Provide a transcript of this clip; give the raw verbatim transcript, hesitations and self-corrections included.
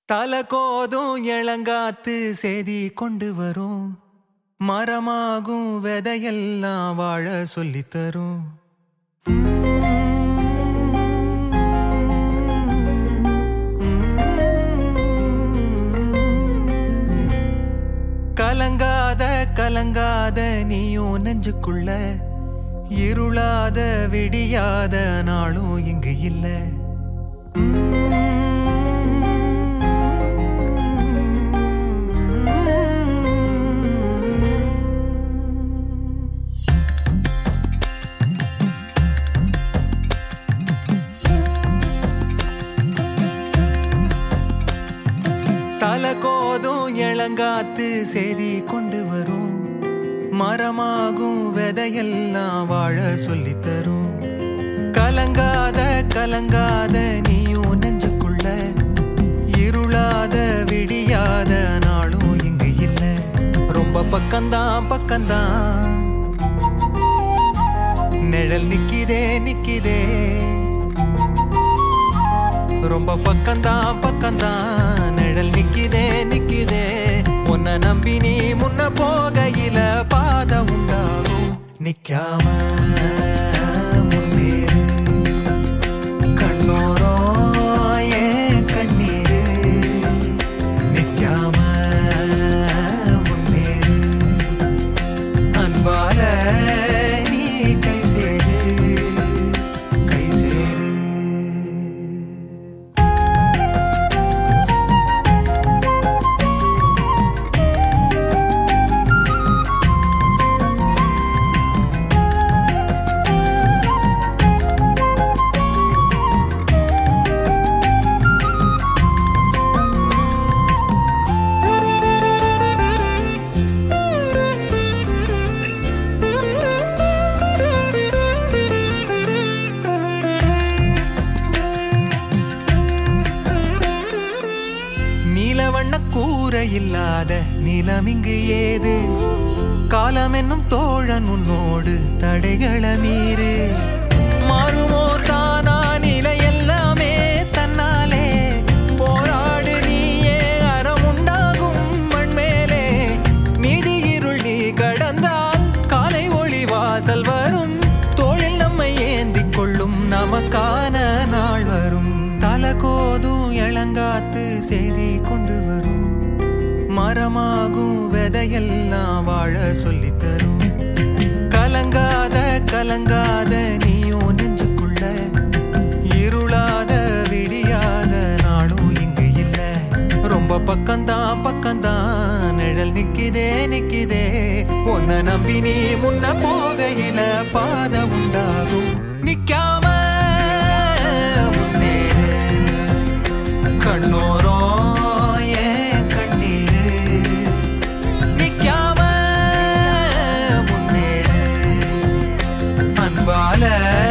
தல கோதும் இளங்காத்து செய்தி கொண்டு வரும், மரமாகும் விதையெல்லாம் வாழ சொல்லித்தரும். கலங்காத கலங்காத நீயும் நெஞ்சுக்குள்ள, இருளாத விடியாத நாளும் இங்கு இல்ல. தல கோதும் இளங்காத்து செய்தி கொண்டு வரும், மரமாகும் விதையெல்லாம் வாழ சொல்லித்தரும். கலங்காத கலங்காத நீயும் நெஞ்சுக்குள்ள, இருளாத விடியாத நாளும் இங்கு இல்ல. ரொம்ப பக்கம்தான் பக்கம்தான் நிழல் நிக்கிதே நிக்கிதே, ரொம்ப பக்கம்தான் பக்கம்தான் நிழல் நிக்கிதே நிக்கிதே. உன்னை நம்பி நீ முன்ன போகையில பாத உண்டாகும். நிக்காம முன்னேறு, கண்ணோரோ ஏன் கண்ணீரு. நிக்காம முன்னேறு, அன்பால நீ கை சேரு கை சேரு. நீலவண்ண கூரை இல்லாத நிலம் இங்கு ஏது, காலம் என்னும் தோழன் உன்னோடு தடைகள மீறு. மாறுமோ தானா நிலை எல்லாமே தன்னாலே, போராடு நீயே அறம் உண்டாகும் மண்மேலே. நீதி இருள் நீ கடந்தால் காலை ஒளி வாசல் வரும், தோளில் நம்மை ஏந்திக் கொள்ளும் நமக்கான நாள் வரும். தல கோதும் இளங்காத்து செய்தி கொண்டு வரும், மரமாகும் விதையெல்லாம் வாழ சொல்லித்தரும். கலங்காத கலங்காத நீயும் நெஞ்சுக்குள்ள, இருளாத விடியாத நாளும் இங்கு இல்ல. ரொம்ப பக்கம்தான் பக்கம்தான் நிழல் நிக்கிதே நிக்கிதே. உன்னை நம்பி நீ முன்ன போகையில பாத உண்டாகும். நிக்காம கண்ணோரோ ஏன் கண்ணீரு. நிக்காம முன்னேறு, அன்பால